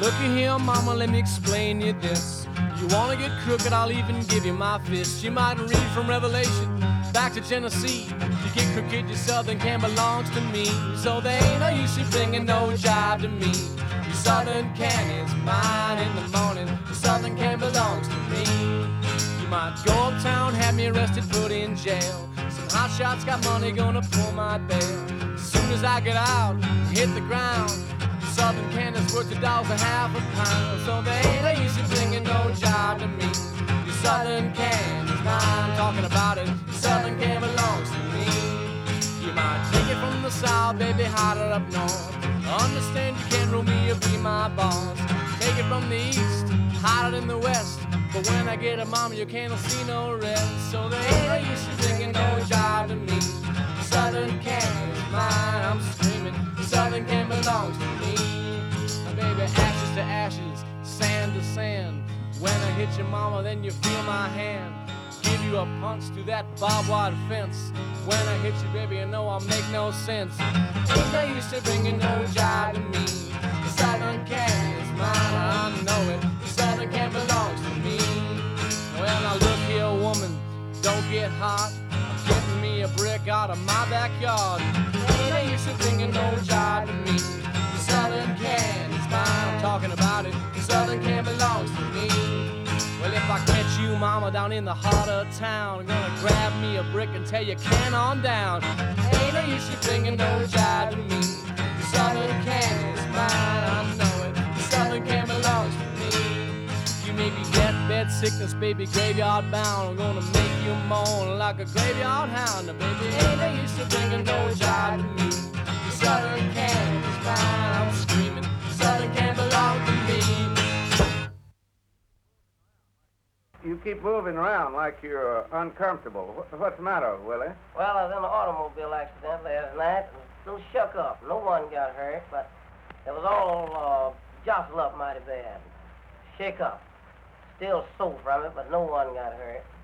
Looky here, mama, let me explain you this. You wanna get crooked, I'll even give you my fist. You might read from Revelation back to Tennessee. You get crooked, your Southern can belongs to me. So there ain't no use in bringing no jive to me. Your Southern can is mine in the morning. Your Southern can belongs to me. You might go uptown, have me arrested, put in jail. Some hot shots got money, gonna pull my bail. As soon as I get out, hit the ground. Southern can is worth $1.50 a pound. So there ain't no use in bringing no jive to me. Your Southern can is mine, talking about it. Your Southern can belongs to me. You might take it from the south, baby, hide it up north. Understand you can't rule me or be my boss. Take it from the east, hide it in the west. But when I get a mama, you can't see no rest. So there ain't no use in bringing no jive to me. Your Southern can is mine, I'm screaming. Your Southern can belongs to me. Baby, ashes to ashes, sand to sand. When I hit your mama, then you feel my hand. Give you a punch through that barbed wire fence. When I hit you, baby, you know I'll make no sense. Ain't no use to bringing no jive to me. The Southern can is mine, I know it. The Southern can belongs to me. Well, now look here, woman, don't get hot. I'm getting me a brick out of my backyard. Ain't no use to bringing no jive to me. The Southern can is mine, I'm talking about it. The Southern can belongs to me. Well, if I catch you, mama, down in the heart of town, I'm gonna grab me a brick and tell you can on down. Ain't no use in bringing no jive to me. The Southern can is mine, I know it. The Southern can belongs to me. You may be deathbed sickness, baby, graveyard bound. I'm gonna make you moan like a graveyard hound. Now, baby, ain't no use in bringing no jive to me. The Southern can is mine, I'm screaming. The Southern can belong to me. You keep moving around like you're uncomfortable. What's the matter, Willie? Well, I was in an automobile accident last night and still shook up. No one got hurt, but it was all jostled up mighty bad. Shake up. Still sore from it, but no one got hurt.